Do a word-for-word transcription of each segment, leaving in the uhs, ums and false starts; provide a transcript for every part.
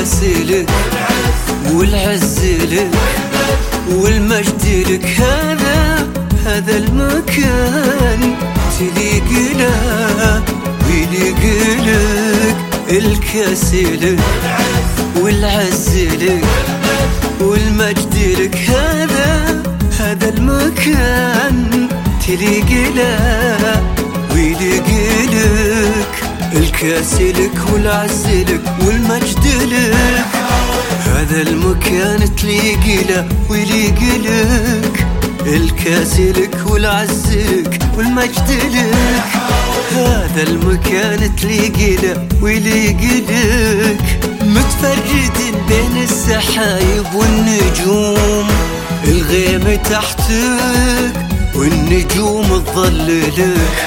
الكاس لك والعز لك والمجد لك. هذا هذا المكان تليق له ويليق لك. الكاس لك والعز لك والمجد لك. هذا هذا المكان تليق له ويليق لك. الكاس لك والعز لك والمجد لك. هذا المكان تليق له ويليق لك. الكاس لك والعز لك والمجد لك. هذا المكان تليق له ويليق لك. متفرد بين السحايب والنجوم، الغيم تحتك والنجوم تظللك.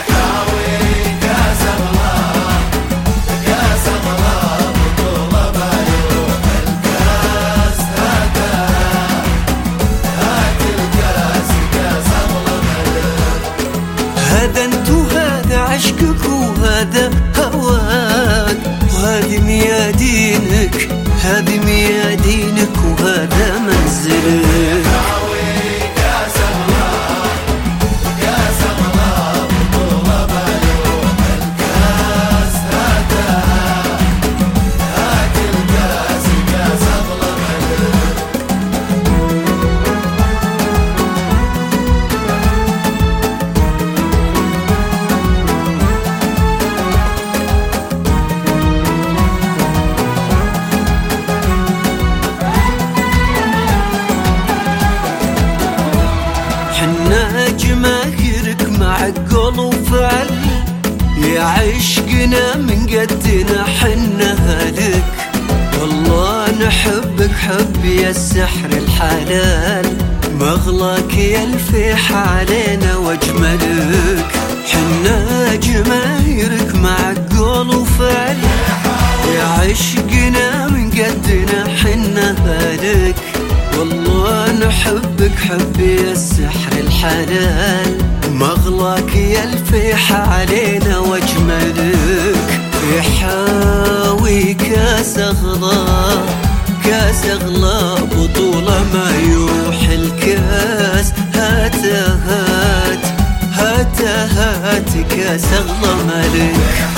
هذا انت وهذا عشقك وهذا هواك وهذه ميادينك. هذه ميادينك وهذا منزلك. حنا جماهيرك مع قول وفعل، يا عشقنا من قدنا حنا لك. والله نحبك حب يا السحر الحلال، مغلاك يلفح علينا واجملك. حنا جماهيرك مع قول وفعل، يا عشقنا من قدنا حنا لك. والله نحبك حب يا السحر الحلال، مغلاك يلفح علينا واجملك. في حاوي كاس اغلى كاس اغلى بطولة ما يروح الكاس. هات هات هات هات كاس اغلى مالك.